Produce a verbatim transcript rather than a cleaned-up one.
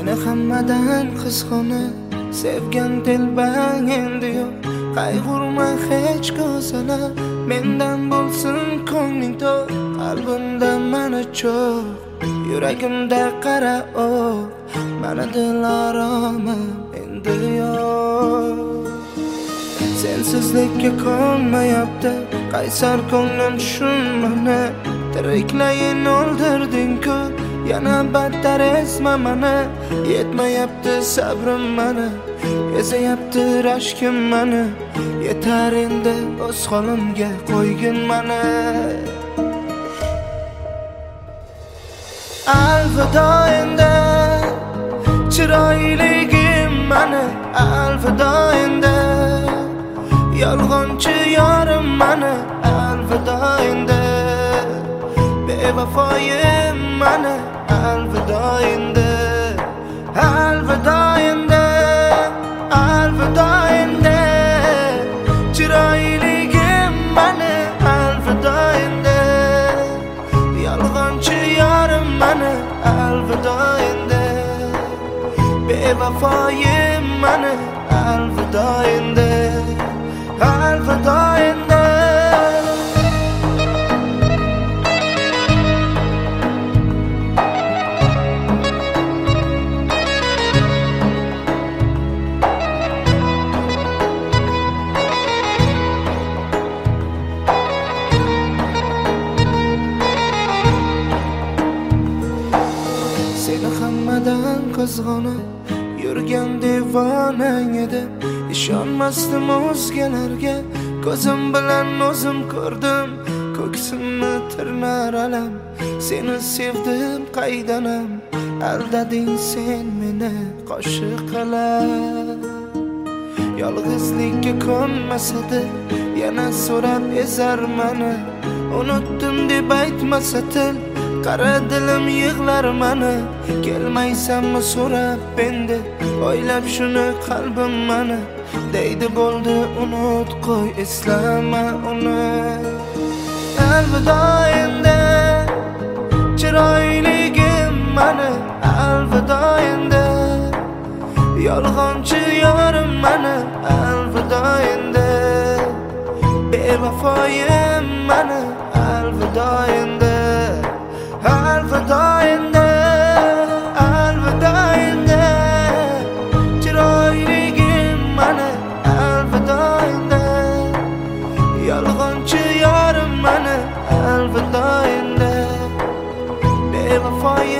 Seni hammadan qizg'onib sevgan telbang endi yo'q. Qayg'urma hech ko'salar, mendan bo'lsin ko'ngling to'q. Qalbimda mana cho'q, yuragimda qara o'q. Mana dilaramam endi yo'q. Sensizlikka ko'nmayapti qaysar ko'nglim tushunmani. Tiriklayin o'ldirding-ku, yana battar ezma mani. Yetmayapti sabrim mani, ezayapti rashkim mani. Yetar endi o'z holimga qo'ygin mani. Alvido endi chiroyligim mani. Alvido endi yolg'onchi yorim mani. Alvido endi bevafoyim mani. Alvido endi, alvido endi, alvido endi chiroyligim mani. Alvido endi yolg'onchi yorim mani. Alvido endi bevafoyim mani. Alvido endi, alvido endi. Seni hammadan qizg'onib yurgan devonang edim. Ishonmasdim o'zgalarga, ko'zim bilan o'zim ko'rdim. Ko'ksimni tirnar alam, seni sevdim qaydanam. Aldading sen meni qo'shiq qilib. Yolg'izlikka ko'nmasadi, yana so'rab ezar mani. Unutdim deb aytmasa til, qara dilim yig'lar mani. Kelmaysanmi so'rab endi, o'ylab shuni qalbim mani. Deydi bo'ldi unut qo'y, eslama uni. Alvido endi chiroyligim mani. Alvido endi yolg'onchi yorim mani. Alvido endi bevafoyim mani. Alvido endi, alvido endi, alvido endi chiroyligim mani. Alvido endi yolg'onchi yorim mani. Alvido endi bevafoyim